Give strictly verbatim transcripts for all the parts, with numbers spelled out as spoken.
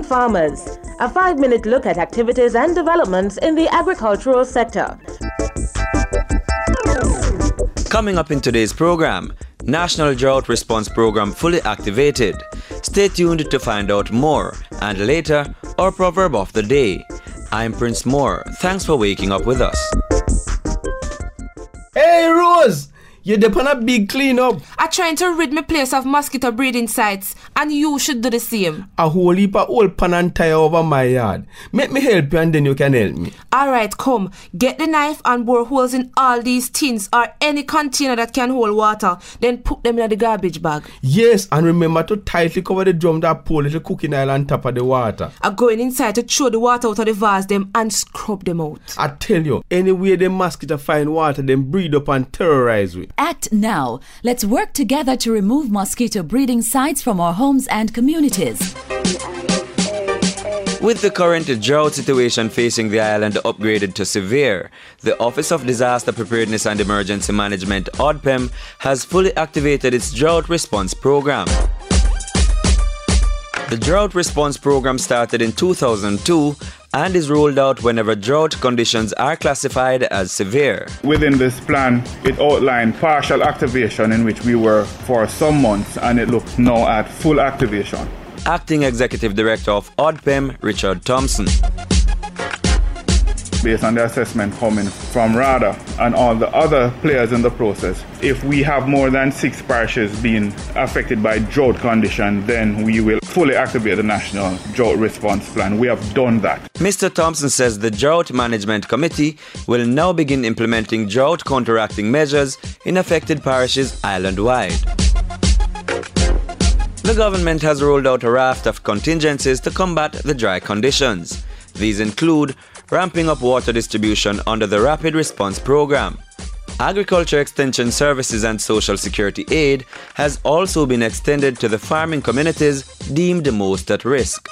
farmers. A five-minute look at activities and developments in the agricultural sector. Coming up in today's program, National Drought Response Program fully activated. Stay tuned to find out more. And later, our proverb of the day. I'm Prince Moore. Thanks for waking up with us. Hey Rose! You're depend a big cleanup. I'm trying to rid my place of mosquito breeding sites, and you should do the same. A whole heap of old pan and tire over my yard. Make me help you and then you can help me. Alright, come. Get the knife and bore holes in all these tins or any container that can hold water. Then put them in the garbage bag. Yes, and remember to tightly cover the drum that pour little cooking oil on top of the water. I'm going inside to throw the water out of the vase them and scrub them out. I tell you, anyway the mosquito find water, them breed up and terrorize we. Act now. Let's work together to remove mosquito breeding sites from our homes and communities. With the current drought situation facing the island upgraded to severe, the Office of Disaster Preparedness and Emergency Management, O D P E M, has fully activated its drought response program. The drought response program started in two thousand two and is rolled out whenever drought conditions are classified as severe. Within this plan, it outlined partial activation in which we were for some months, and it looks now at full activation. Acting Executive Director of O D P E M, Richard Thompson. Based on the assessment coming from RADA and all the other players in the process, if we have more than six parishes being affected by drought condition, then we will fully activate the National Drought Response Plan. We have done that. Mister Thompson says the Drought Management Committee will now begin implementing drought counteracting measures in affected parishes island-wide. The government has rolled out a raft of contingencies to combat the dry conditions. These include ramping up water distribution under the Rapid Response Program. Agriculture Extension Services and Social Security aid has also been extended to the farming communities deemed most at risk.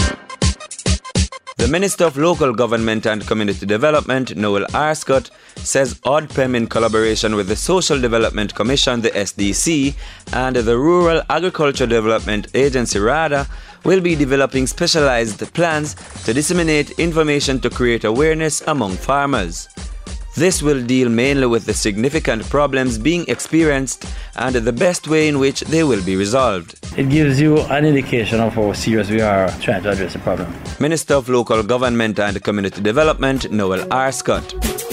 The Minister of Local Government and Community Development, Noel Arscott, says O D P E M in collaboration with the Social Development Commission, the S D C, and the Rural Agriculture Development Agency, RADA, will be developing specialized plans to disseminate information to create awareness among farmers. This will deal mainly with the significant problems being experienced and the best way in which they will be resolved. It gives you an indication of how serious we are trying to address the problem. Minister of Local Government and Community Development, Noel Arscott.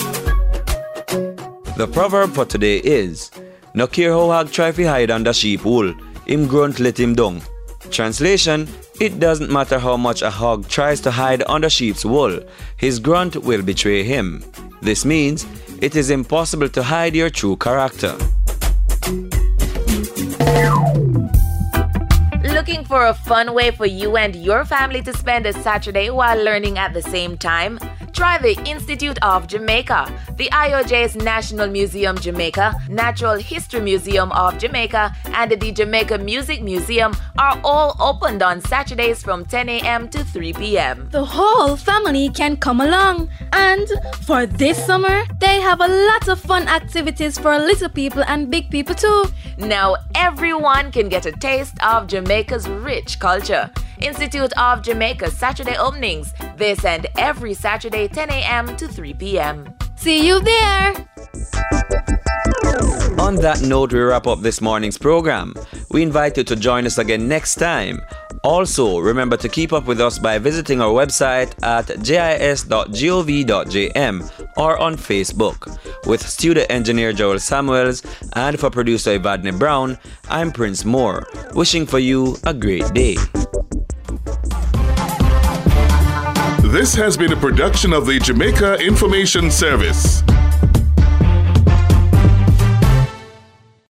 The proverb for today is, "No care how hog try to hide under sheep wool, him grunt let him down." Translation, it doesn't matter how much a hog tries to hide under sheep's wool, his grunt will betray him. This means it is impossible to hide your true character. Looking for a fun way for you and your family to spend a Saturday while learning at the same time? Try the Institute of Jamaica. The I O J's National Museum Jamaica, Natural History Museum of Jamaica, and the Jamaica Music Museum are all opened on Saturdays from ten a.m. to three p.m. The whole family can come along. And for this summer, they have a lot of fun activities for little people and big people too. Now everyone can get a taste of Jamaica's rich culture. Institute of Jamaica Saturday openings, this and every Saturday ten a.m. to three p.m. See you there! On that note, we wrap up this morning's program. We invite you to join us again next time. Also, remember to keep up with us by visiting our website at j i s dot gov dot j m or on Facebook. With studio engineer Joel Samuels and for producer Evadne Brown, I'm Prince Moore, wishing for you a great day. This has been a production of the Jamaica Information Service.